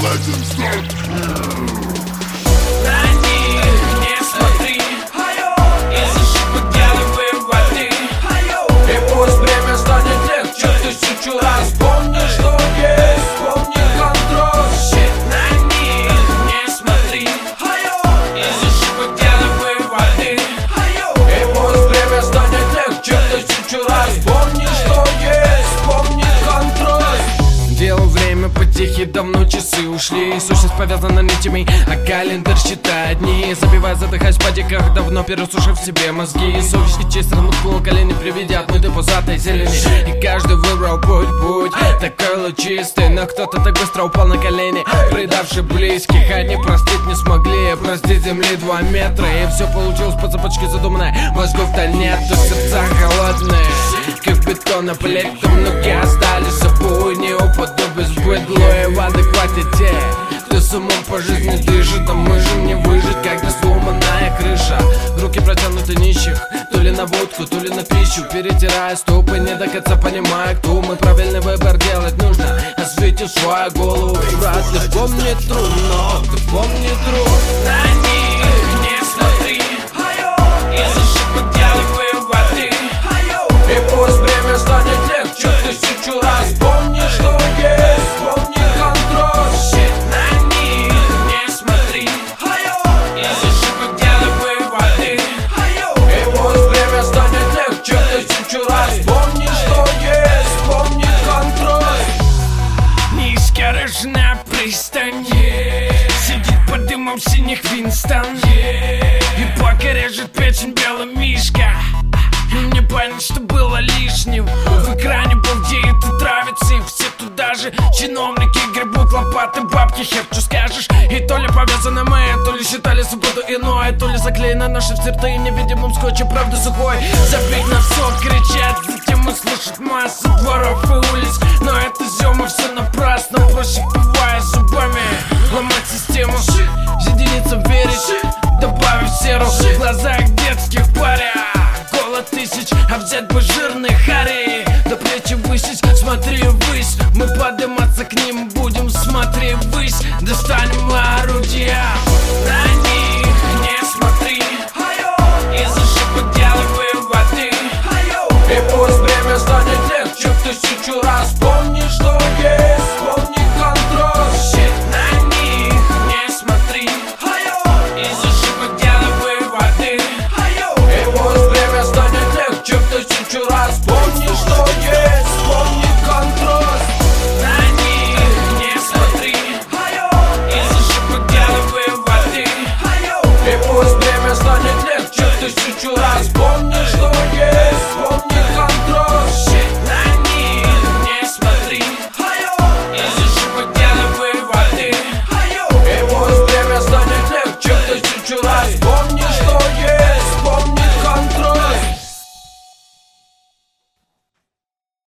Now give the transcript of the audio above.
На них не смотри, из ошибок делай выводы. И пусть время станет легче тысячу раз. Помни, что есть, помни контроль. На них не смотри, из ошибок делай выводы. И пусть время станет легче тысячу раз. Помни, что есть, помни контроль. Делу время потихи, давно часы ушли. Сущность повязана нитями, а календарь считает дни. Забивая, задыхаясь в падиках, давно пересушив себе мозги. Совесть и честь равнуткнула колени, приведя отмытой пузатой зелени. И каждый выбрал путь такой лучистый, но кто-то так быстро упал на колени, предавший близких. Они простить не смогли, простить земли 2 метра. И все получилось по цепочке задуманной. Мозгов-то нету, сердца холодные, как бетонная плитка. Многие остались собой, не упаду без быдла. И в адеквате те, кто с умом по жизни дышит. А мы же не выжить, когда сломанная крыша. Руки протянуты нищих, то ли на водку, то ли на пищу. Перетирая стопы, не до конца понимая, кто мы. Правильный выбор делать нужно, осветив свою голову. Брат, ты помни трудно, ты помни трудно. На них не смотри, из ошибок делай выводы. И пусть время станет легче тысячу раз. Помни, что есть, помни контроль. На них не смотри, из ошибок делай выводы. И пусть время станет легче тысячу раз. Помни, что есть, помни контроль. Неискорежная пристань, сидит под дымом синих Винстон. И пока режет печень белый мишка, не понять, что было лишним. В экране балдеют и травятся, и все туда же. Чиновники гребут лопаты, бабки, хер, что скажешь. И то ли повязаны мы, то ли считали свободу иной, то ли заклеено наши черты невидимым скотчем правды сухой. Забить на все, кричать, затем услышать массу дворов и улиц. Но это зема, все напрасно, проще пивая зубами ломать систему, единицам верить, добавив серу в глазах детских паря. Голод тысяч, а взять бы жирные хари, до плечи высить, смотри ввысь. Мы подниматься к ним будем, смотри ввысь. Достанем орудия. На них не смотри, из ошибок делай выводы. И пусть время станет легче тысячу раз. Помни, что есть, помни контроль. На них не смотри, из ошибок делай выводы. И пусть время станет легче тысячу раз. Помни, что есть, помни контроль. На них не смотри, из ошибок делай выводы. И пусть время станет легче тысячу раз. Помни, что есть, помни контроль. На них не смотри, из ошибок делай выводы. И пусть время станет легче тысячу раз.